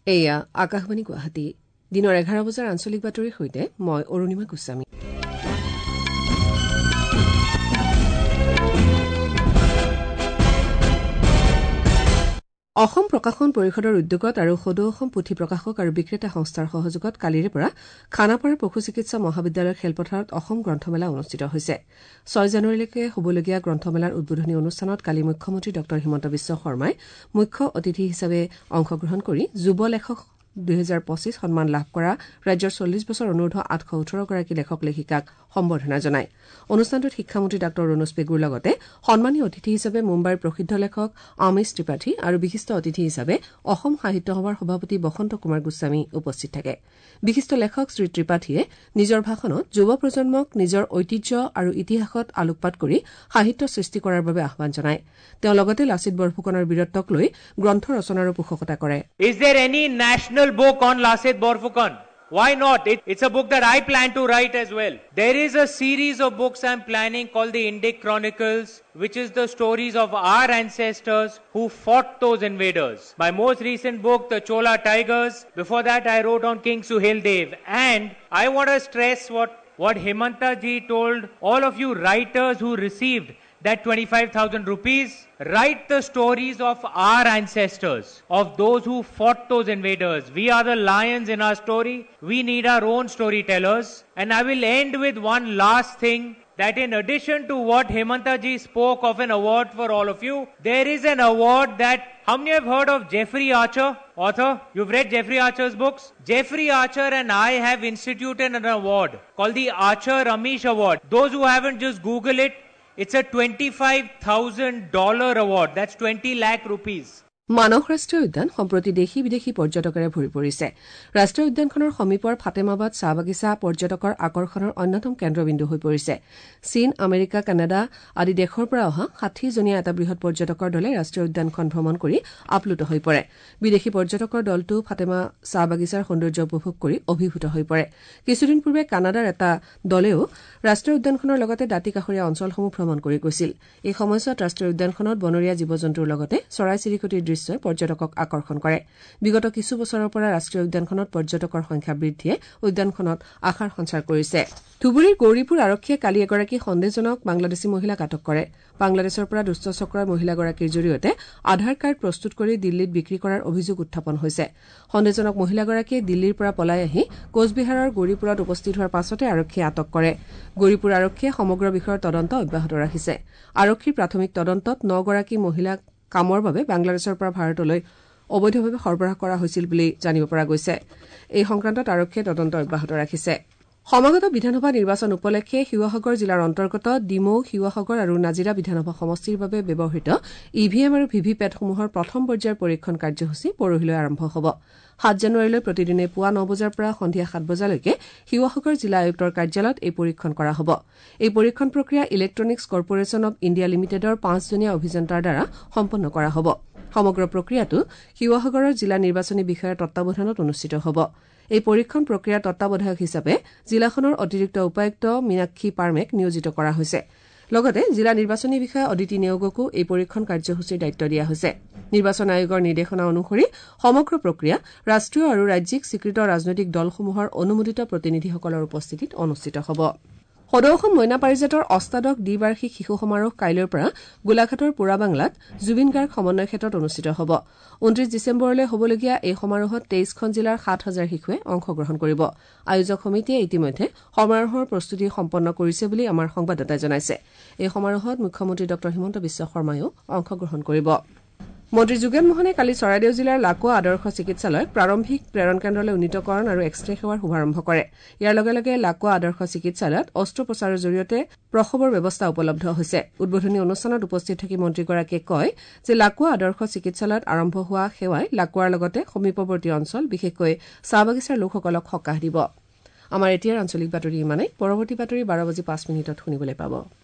এয়া আকাশবাণী গুৱাহাটী দিনৰ 11 বজাৰ আঞ্চলিক বাতৰিৰ সৈতে মই অৰুণিমা গোস্বামী। অসম প্ৰকাশন পৰিষদৰ উদ্যোগত আৰু সদৌ অসম পুথি প্ৰকাশক আৰু বিক্ৰেতা সংস্থাৰ সহযোগত কালিৰে পৰা খানাপাৰা পশু চিকিৎসা মহাবিদ্যালয়ৰ খেলপথাৰত অসম গ্ৰন্থমেলা অনুষ্ঠিত হৈছে। 6 জানুৱাৰীলৈকে হ'বলগীয়া গ্ৰন্থমেলাৰ উদ্বোধনী অনুষ্ঠানত কালি মুখ্যমন্ত্ৰী ড হিমন্ত বিশ্ব শৰ্মাই মুখ্য অতিথি হিচাপে অংশগ্ৰহণ কৰি যুৱ লেখক 2025 সন্মান লাভ কৰা ৰাজ্যৰ 40 বছৰ অনূৰ্ধ্ব 818 গৰাকী লেখক লেখিকাক সম্বৰ্ধনা জনায়। অনুষ্ঠানটোত শিক্ষামন্ত্ৰী ডাঃ ৰণোজ পেগুৰ লগতে সন্মানীয় অতিথি হিচাপে মুম্বাইৰ প্ৰসিদ্ধ লেখক আমিষ ত্ৰিপাঠী আৰু বিশিষ্ট অতিথি হিচাপে অসম সাহিত্য সভাৰ সভাপতি বসন্ত কুমাৰ গোস্বামী উপস্থিত থাকে। বিশিষ্ট লেখক শ্ৰী ত্ৰিপাঠীয়ে নিজৰ ভাষণত যুৱ প্ৰজন্মক নিজৰ ঐতিহ্য আৰু ইতিহাসত আলোকপাত কৰি সাহিত্য সৃষ্টি কৰাৰ বাবে আহ্বান জনায়। তেওঁ লগতে লাচিত বৰফুকনৰ বীৰত্বক লৈ গ্ৰন্থ ৰচনাৰো পোষকতা কৰে। Is there any national book on Lasit Borfukan? Why not? It's a book that I plan to write as well. There is a series of books I'm planning called the Indic Chronicles, which is the stories of our ancestors who fought those invaders. My most recent book, The Chola Tigers. Before that, I wrote on King Suhail Dev. And I want to stress what Himanta ji told all of you writers who received that 25,000 rupees. Write the stories of our ancestors, of those who fought those invaders. We are the lions in our story. We need our own storytellers. And I will end with one last thing, that in addition to what Himanta ji spoke of an award for all of you, there is an award that, how many have heard of Jeffrey Archer, author? You've read Jeffrey Archer's books? Jeffrey Archer and I have instituted an award called the Archer Amish Award. Those who haven't, just Google it. It's a $25,000 award. That's 20 lakh rupees. মানস ৰাষ্ট্ৰীয় উদ্যান সম্প্ৰতি দেশী বিদেশী পৰ্যটকেৰে ভৰি পৰিছে। ৰাষ্ট্ৰীয় উদ্যানখনৰ সমীপৰ ফাতেমাবাদ চাহ বাগিচা পৰ্যটকৰ আকৰ্ষণৰ অন্যতম কেন্দ্ৰবিন্দু হৈ পৰিছে। চীন, আমেৰিকা, কানাডা আদি দেশৰ পৰা অহা 60জনীয়া এটা বৃহৎ পৰ্যটকৰ দলে ৰাষ্ট্ৰীয় উদ্যানখন ভ্ৰমণ কৰি আপ্লুত হৈ পৰে। বিদেশী পৰ্যটকৰ দলটো ফাতেমা চাহ বাগিচাৰ সৌন্দৰ্য উপভোগ কৰি অভিভূত হৈ পৰে। কিছুদিন পূৰ্বে কানাডাৰ এটা দলেও ৰাষ্ট্ৰীয় উদ্যানখনৰ লগতে দাঁতি কাষৰীয়া অঞ্চলসমূহ ভ্ৰমণ কৰি গৈছিল। এই সময়ছোৱাত ৰাষ্ট্ৰীয় উদ্যানখনত বনৰীয়া জীৱ জন্তুৰ লগতে চৰাই চিৰিকটিৰ দৃশ্যই পৰ্যটকক আকৰ্ষণ কৰে। বিগত কিছু বছৰৰ পৰা ৰাষ্ট্ৰীয় উদ্যানখনত পৰ্যটকৰ সংখ্যা বৃদ্ধিয়ে উদ্যানখনত আশাৰ সঞ্চাৰ কৰিছে। ধুবুৰীৰ গৌৰীপুৰ আৰক্ষীয়ে কালি এগৰাকী সন্দেহজনক বাংলাদেশী মহিলাক আটক কৰে। বাংলাদেশৰ পৰা দুষ্ট চক্ৰৰ মহিলাগৰাকীৰ জৰিয়তে আধাৰ কাৰ্ড প্ৰস্তুত কৰি দিল্লীত বিক্ৰী কৰাৰ অভিযোগ উত্থাপন হৈছে। সন্দেহজনক মহিলাগৰাকীয়ে দিল্লীৰ পৰা পলাই আহি কোচবিহাৰৰ গৌৰীপুৰত উপস্থিত হোৱাৰ পাছতে আৰক্ষীয়ে আটক কৰে। গৌৰীপুৰ আৰক্ষীয়ে সমগ্ৰ বিষয়ৰ তদন্ত অব্যাহত ৰাখিছে। আৰক্ষীৰ প্ৰাথমিক তদন্তত 9 গৰাকী মহিলাক কামৰ বাবে বাংলাদেশৰ পৰা ভাৰতলৈ অবৈধভাৱে সৰবৰাহ কৰা হৈছিল বুলি জানিব পৰা গৈছে। এই সংক্ৰান্তত আৰক্ষীয়ে তদন্ত অব্যাহত ৰাখিছে। সমাগত বিধানসভা নিৰ্বাচন উপলক্ষে শিৱসাগৰ জিলাৰ অন্তৰ্গত ডিমৌ, শিৱসাগৰ আৰু নাজিৰা বিধানসভা সমষ্টিৰ বাবে ব্যৱহৃত ইভিএম আৰু ভিভিপেটসমূহৰ প্ৰথম পৰ্যায়ৰ পৰীক্ষণ কাৰ্যসূচী পৰহিলৈ আৰম্ভ হ'ব। 7 জানুৱাৰীলৈ প্ৰতিদিনে পুৱা 9 বজাৰ পৰা সন্ধিয়া 7 বজালৈকে শিৱসাগৰ জিলা আয়ুক্তৰ কাৰ্যালয়ত এই পৰীক্ষণ কৰা হ'ব। এই পৰীক্ষণ প্ৰক্ৰিয়া ইলেক্ট্ৰনিক্স কৰ্পোৰেচন অব ইণ্ডিয়া লিমিটেডৰ 5জনীয়া অভিযন্তাৰ দ্বাৰা সম্পন্ন কৰা হ'ব। সমগ্ৰ প্ৰক্ৰিয়াটো শিৱসাগৰৰ জিলা নিৰ্বাচনী বিষয়াৰ তত্বাৱধানত অনুষ্ঠিত হ'ব। এই পৰীক্ষণ প্ৰক্ৰিয়াৰ তত্বাৱধায়ক হিচাপে জিলাখনৰ অতিৰিক্ত উপায়ুক্ত মীনাক্ষী পাৰ্মেক নিয়োজিত কৰা হৈছে। লগতে জিলা নিৰ্বাচনী বিষয়া অদিতি নেওগকো এই পৰীক্ষণ কাৰ্যসূচীৰ দায়িত্ব দিয়া হৈছে। নিৰ্বাচন আয়োগৰ নিৰ্দেশনা অনুসৰি সমগ্ৰ প্ৰক্ৰিয়া ৰাষ্ট্ৰীয় আৰু ৰাজ্যিক স্বীকৃত ৰাজনৈতিক দলসমূহৰ অনুমোদিত প্ৰতিনিধিসকলৰ উপস্থিতিত অনুষ্ঠিত হ'ব। সদৌ অসম মইনা পাৰিজাতৰ অষ্টাদশ দ্বিবাৰ্ষিক শিশু সমাৰোহ কাইলৈৰ পৰা গোলাঘাটৰ পুৰাবাংলাত জুবিন গাৰ্গ সমন্বয় ক্ষেত্ৰত অনুষ্ঠিত হ'ব। 29 ডিচেম্বৰলৈ হ'বলগীয়া এই সমাৰোহত 23খন জিলাৰ 7,000 শিশুৱে অংশগ্ৰহণ কৰিব। আয়োজক সমিতিয়ে ইতিমধ্যে সমাৰোহৰ প্ৰস্তুতি সম্পন্ন কৰিছে বুলি আমাৰ সংবাদদাতাই জনাইছে। এই সমাৰোহত মুখ্যমন্ত্ৰী ড হিমন্ত বিশ্ব শৰ্মায়ো অংশগ্ৰহণ কৰিব। মন্ত্ৰী যোগেন মোহনে কালি চৰাইদেউ জিলাৰ লাকুৱা আদৰ্শ চিকিৎসালয়ক প্ৰাৰম্ভিক প্ৰেৰণ কেন্দ্ৰলৈ উন্নীতকৰণ আৰু এক্সৰে সেৱাৰ শুভাৰম্ভ কৰে। ইয়াৰ লগে লগে লাকুৱা আদৰ্শ চিকিৎসালয়ত অস্ত্ৰোপচাৰৰ জৰিয়তে প্ৰসৱৰ ব্যৱস্থা উপলব্ধ হৈছে। উদ্বোধনী অনুষ্ঠানত উপস্থিত থাকি মন্ত্ৰীগৰাকীয়ে কয় যে লাকুৱা আদৰ্শ চিকিৎসালয়ত আৰম্ভ হোৱা সেৱাই লাকুৱাৰ লগতে সমীপৱৰ্তী অঞ্চল বিশেষকৈ চাহ বাগিচাৰ লোকসকলক সকাহ দিব। আমাৰ এতিয়াৰ আঞ্চলিক বাতৰি ইমানেই। পৰৱৰ্তী বাতৰি 12:05 শুনিবলৈ পাব।